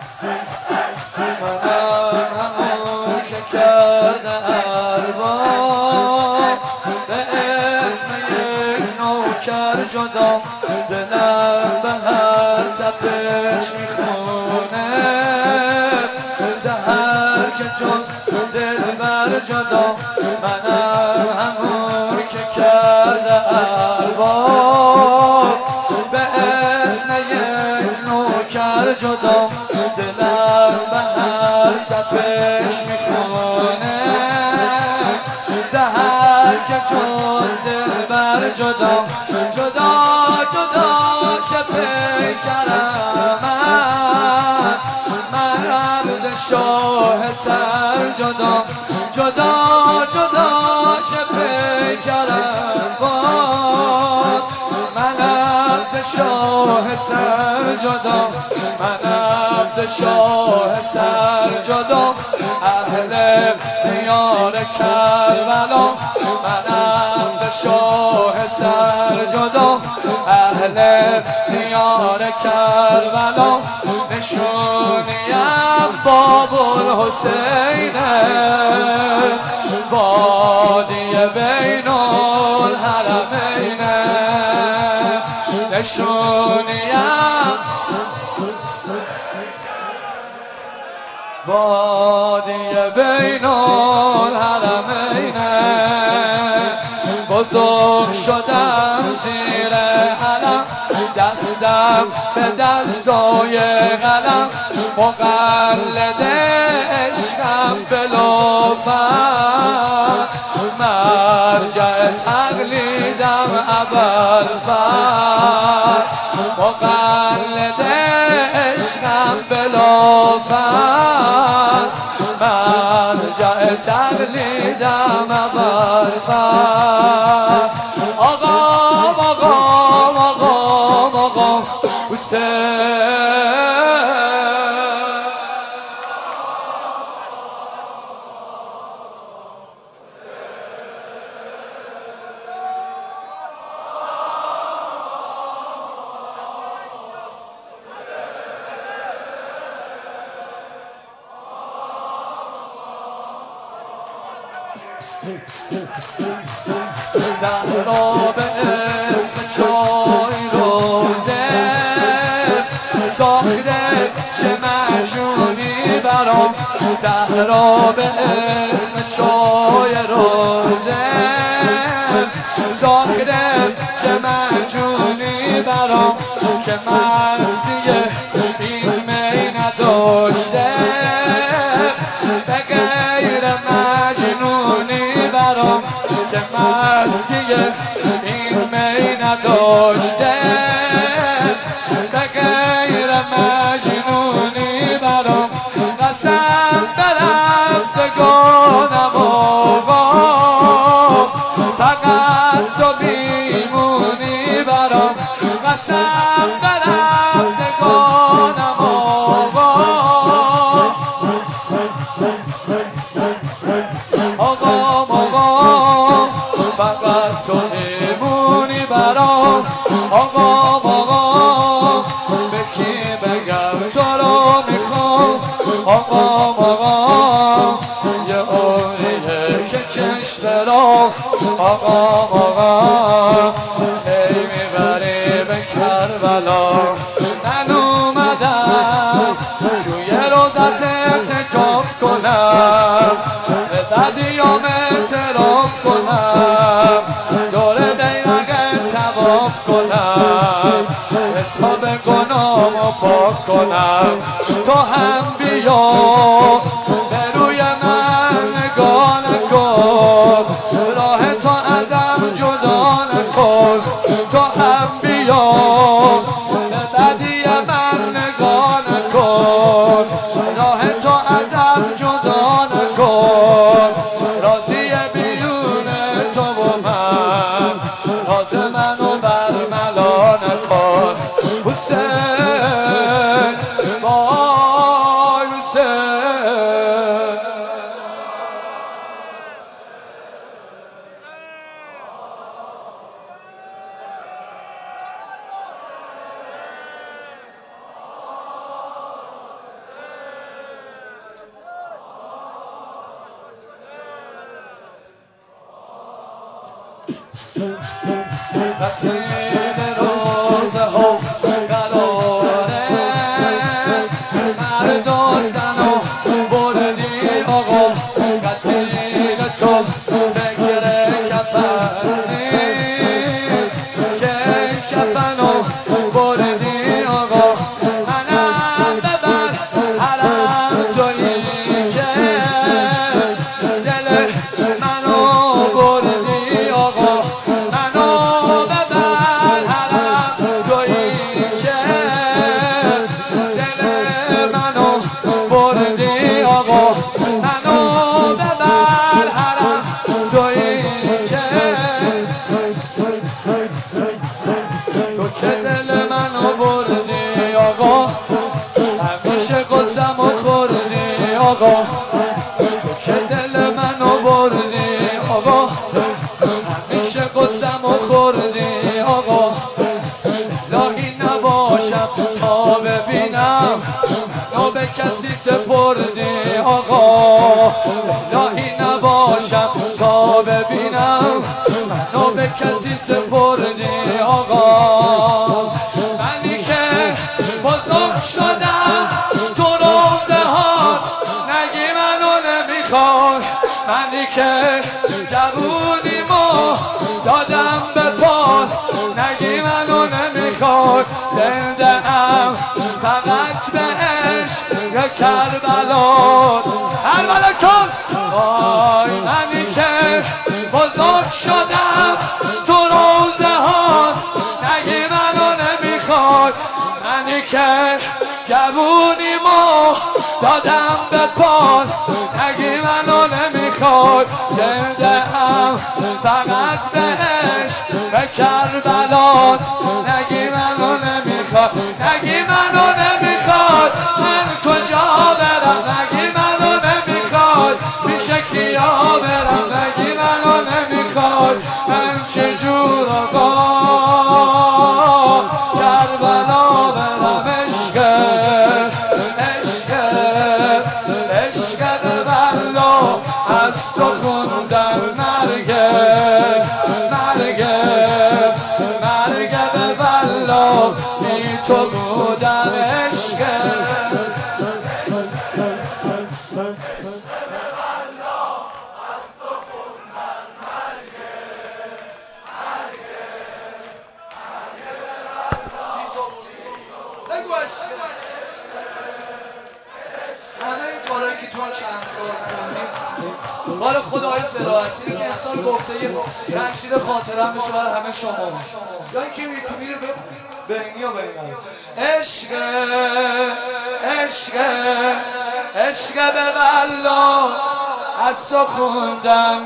منم همون که کرده ارباب به اسم یک نوکر جدا دلم به هر تپش میخونه زهر که جز دلبر جدا منم همون که کرده ارباب به اسم یک نوکر جدا دلم به هر تپش میخونه زهر که جز دلبر جدا جدا جدا شبه کرم من عبد شاه سر جدا جدا جدا شبه کرم من عبد شاه سر جدا من عبد شاه سر جدا اهل دیار کربلا من عبد شاه سر جدا اهل دیار کربلا نشونیم باب الحسینه وادی بین الحرمینه نشونیم وادی بین الحرمینه بزرگ شدم زیر علم دستم به دستای قلم مقلد عشقم بلوفم مرجع تقلیدم ابوالفضل مقلد عشقم بلوفم مرجع تقلیدم ابوالفضل آقا زهرا به اسم چای روزه ساخته چه معجونی برام زهرا به اسم چای روزه ساخته چه معجونی برام که مستی این می نداشته به غیر مجنونی برام که مستی این می نداشته به غیر مجنونی برام قسم برفتگانم آقا فقط تو بیمونی برام قسم برفتگانم آقا فقط تو میمونی برام آقا به کی بگم تو رو میخوام آقا یه عمریه که چشم را آقا کی میبری به کربلا من اومدم توی روزت اعتکاف کنم به بدیام اعتراف کنم دور بیرق طواف کنم حساب گناهمو پاک کنم تو هم بیا به روی من نگاه نکن راه تو ازم جدا نکن تو هم بیا به بدی من نگاه نکن راه تو ازم جدا نکن راضی بیون تو و من راز منو برملا نکن حسین وای حسین وسیل روزه ها قراره مرد و زن و بردی آقا قتیل تو فکر کفنی که کفنو بردی آقا منم ببر حرم تویی که دل منو بردی آقا منو ببر حرم تویی که دل منو بردی آقا منو ببر حرم تویی که تو که دل منو بردی آقا همیشه قصم و خوردی آقا تو که دل منو بردی آقا همیشه قصم و خوردی آقا لاهی نباشم تا ببینم نو به کسی سپردی آقا لاهی نباشم تا ببینم نو به کسی سپردی آقا منی که بزرگ شدم تو روزه ها نگی منو نمیخوای منی که جوونیمو دادم به پاس نگی منو نمیخوای زنده ام فقط به عشق کربلا کن وای منی که بزرگ شدم تو روزه ها نگی منو نمیخوای منی که جوونیمو دادم به پاس نگی منو نمیخوای زنده ام فقط به عشق کربلا نگی منو نمیخوای نگی منو نمیخوای من کجا برم نگی منو نمیخوای پیش کیا برم نگی منو نمیخوای من چجور آقا کربلا برم عشق ببلا از تو خوندم مرگ ببلا بی تو بودم عشق همه این کارهایی که تو چند سال کردیم بار خدای سراحتی که انسان گفته یه تنشید خاطرم بشه برای همه شما یا اینکه میتونی رو بینی و بینم عشق به والله از تو خوندم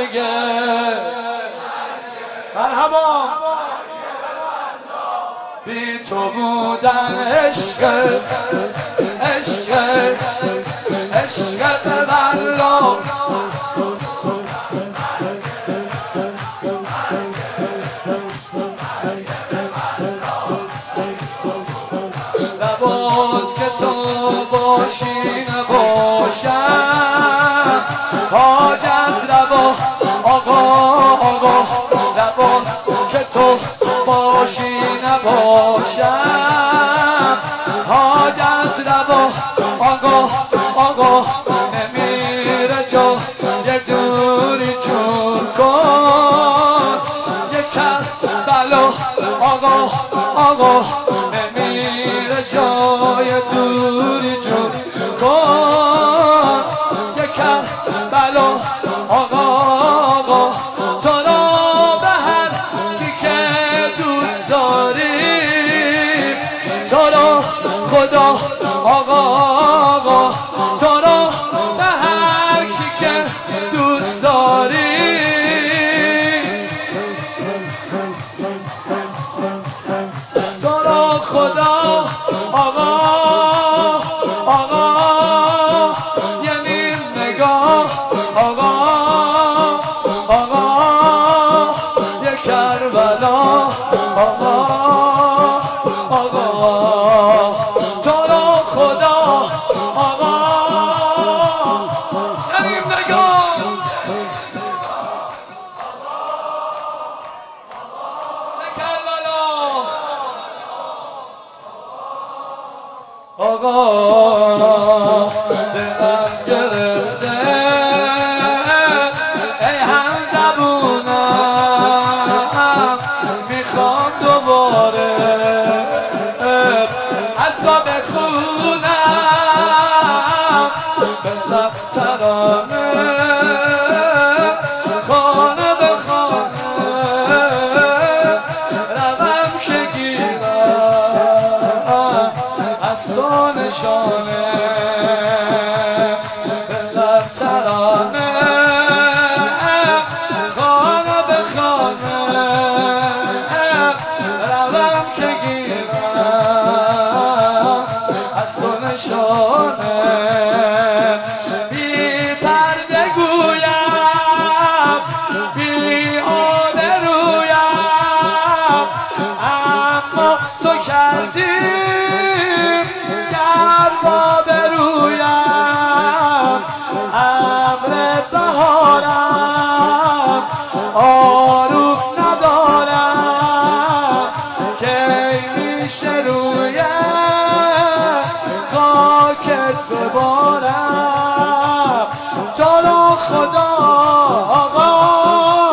مرحبا بی تو بودن عشق به والله لباس که تو باشی نباشم حاجت لبا آقا لباس که تو باشی نباشم حاجت لبا آقا نمیره جا یه دوری جور کن یه کربلا آقا نمیره جا یه دوری جور کن یه کربلا آقا تو رو به هر کی که دوست داری تو رو خدا آقا تو رو به هر کی که دوست داری تو رو خدا آقا یه نیم نگاه آقا یه کربلا آقا تو رو خدا آقا یه نیم نگاه آقا دلم گرفته ای هم زبونم میخوام دوباره از تو بخونم بزن ترانه خانه به خانه روم که گیرم از تو نشانه بزن ترانه خانه به خانه روم که گیرم از تو نشانه بی پرده گویم بی آبرویم اما تو کردی گرما برویم ابر بهارم آروم ندارم که میشه روی خاکت ببارم تو رو خدا آقا